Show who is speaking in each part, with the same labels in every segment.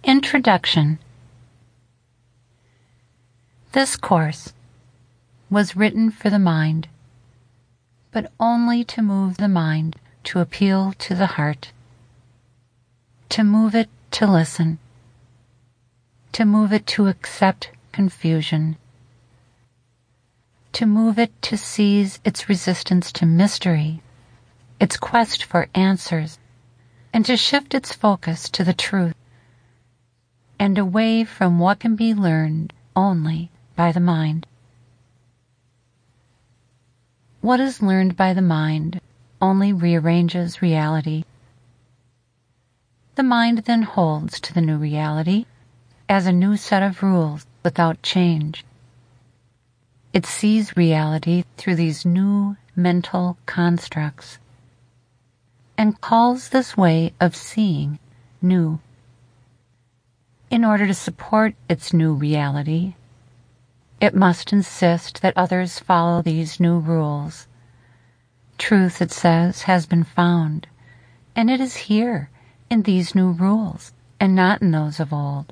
Speaker 1: Introduction. This course was written for the mind, but only to move the mind to appeal to the heart, to move it to listen, to move it to accept confusion, to move it to seize its resistance to mystery, its quest for answers, and to shift its focus to the truth, and away from what can be learned only by the mind. What is learned by the mind only rearranges reality. The mind then holds to the new reality as a new set of rules without change. It sees reality through these new mental constructs and calls this way of seeing new. In order to support its new reality, it must insist that others follow these new rules. Truth, it says, has been found, and it is here in these new rules and not in those of old.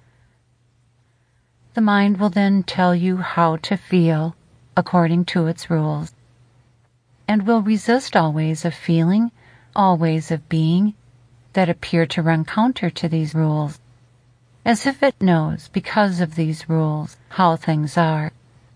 Speaker 1: The mind will then tell you how to feel according to its rules, and will resist all ways of feeling, all ways of being that appear to run counter to these rules, as if it knows, because of these rules, how things are.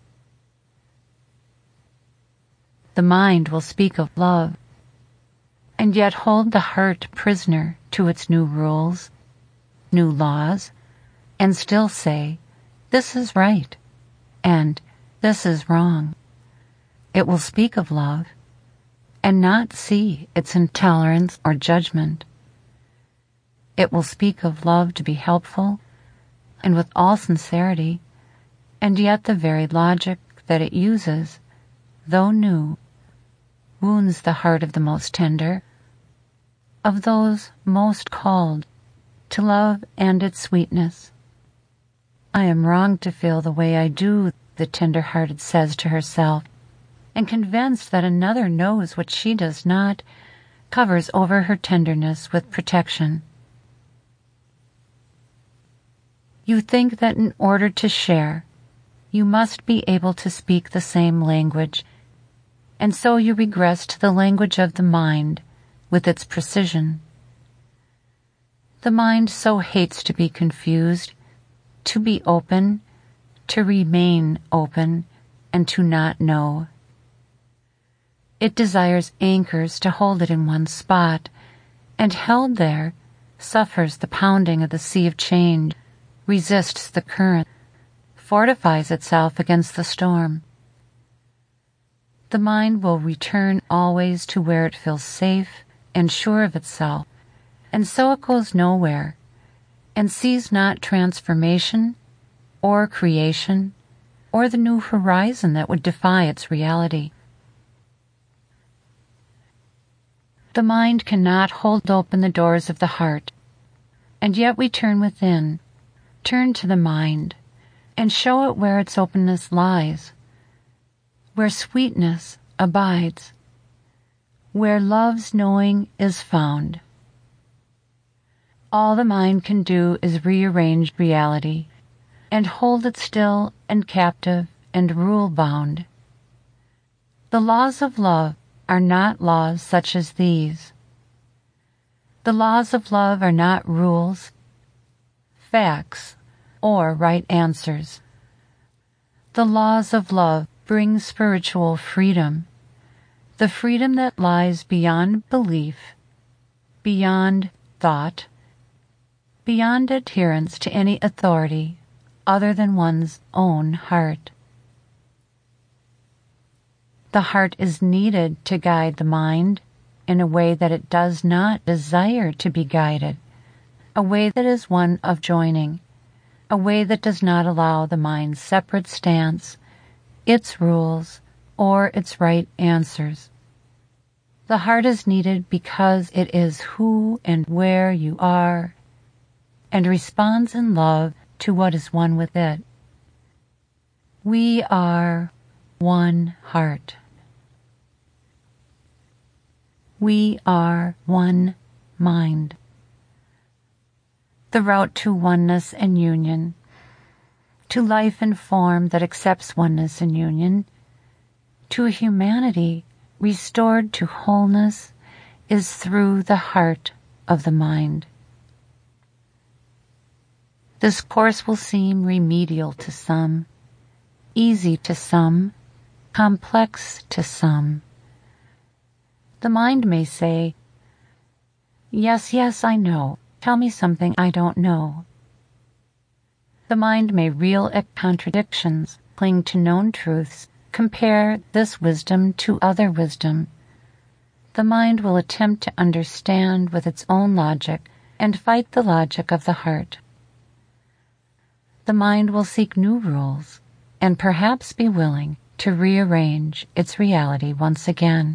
Speaker 1: The mind will speak of love, and yet hold the heart prisoner to its new rules, new laws, and still say, this is right, and this is wrong. It will speak of love, and not see its intolerance or judgment. It will speak of love to be helpful and with all sincerity, and yet the very logic that it uses, though new, wounds the heart of the most tender, of those most called to love and its sweetness. I am wrong to feel the way I do, the tender-hearted says to herself, and convinced that another knows what she does not, covers over her tenderness with protection. You think that in order to share, you must be able to speak the same language, and so you regress to the language of the mind with its precision. The mind so hates to be confused, to be open, to remain open, and to not know. It desires anchors to hold it in one spot, and held there, suffers the pounding of the sea of change, resists the current, fortifies itself against the storm. The mind will return always to where it feels safe and sure of itself, and so it goes nowhere, and sees not transformation, or creation, or the new horizon that would defy its reality. The mind cannot hold open the doors of the heart, and yet we turn within, turn to the mind, and show it where its openness lies, where sweetness abides, where love's knowing is found. All the mind can do is rearrange reality, and hold it still and captive and rule-bound. The laws of love are not laws such as these. The laws of love are not rules, facts, or right answers. The laws of love bring spiritual freedom, the freedom that lies beyond belief, beyond thought, beyond adherence to any authority other than one's own heart. The heart is needed to guide the mind in a way that it does not desire to be guided, a way that is one of joining, a way that does not allow the mind's separate stance, its rules, or its right answers. The heart is needed because it is who and where you are, and responds in love to what is one with it. We are one heart. We are one mind. the route to oneness and union, to life and form that accepts oneness and union, to a humanity restored to wholeness, is through the heart of the mind. This course will seem remedial to some, easy to some, complex to some. The mind may say, "Yes, yes, I know. Tell me something I don't know." The mind may reel at contradictions, cling to known truths, compare this wisdom to other wisdom. The mind will attempt to understand with its own logic and fight the logic of the heart. The mind will seek new rules and perhaps be willing to rearrange its reality once again.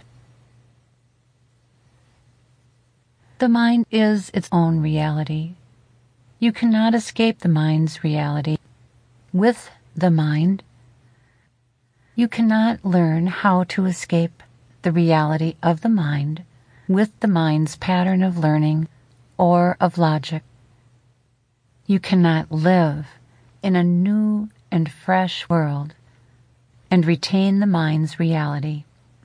Speaker 1: The mind is its own reality. You cannot escape the mind's reality. With the mind, you cannot learn how to escape the reality of the mind with the mind's pattern of learning or of logic. You cannot live in a new and fresh world and retain the mind's reality.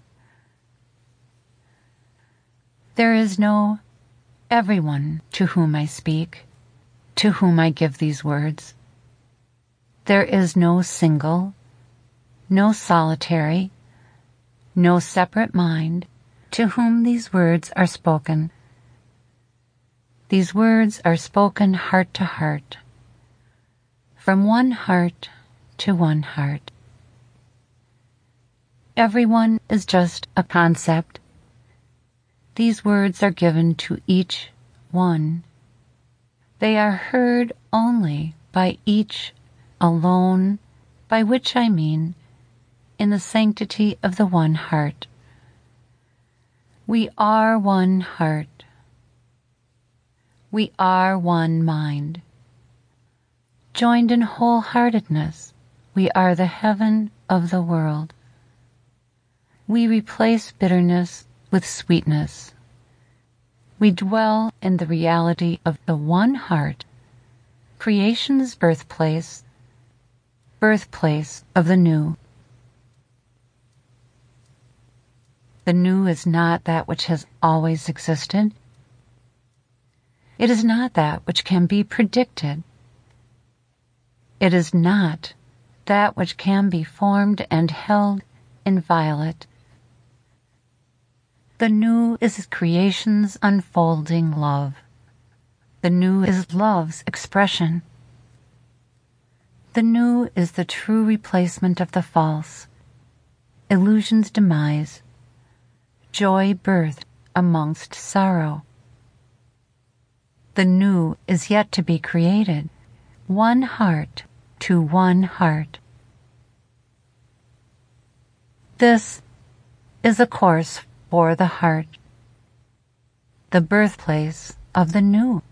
Speaker 1: There is no everyone to whom I speak, to whom I give these words. There is no single, no solitary, no separate mind to whom these words are spoken. These words are spoken heart to heart, from one heart to one heart. Everyone is just a concept. These words are given to each one. They are heard only by each alone, by which I mean in the sanctity of the one heart. We are one heart. We are one mind. Joined in wholeheartedness, we are the heaven of the world. We replace bitterness with sweetness. We dwell in the reality of the one heart, creation's birthplace, birthplace of the new. The new is not that which has always existed. It is not that which can be predicted. It is not that which can be formed and held inviolate. The new is creation's unfolding love. The new is love's expression. The new is the true replacement of the false, illusion's demise, joy birthed amongst sorrow. The new is yet to be created, one heart to one heart. This is a course for the heart, the birthplace of the new.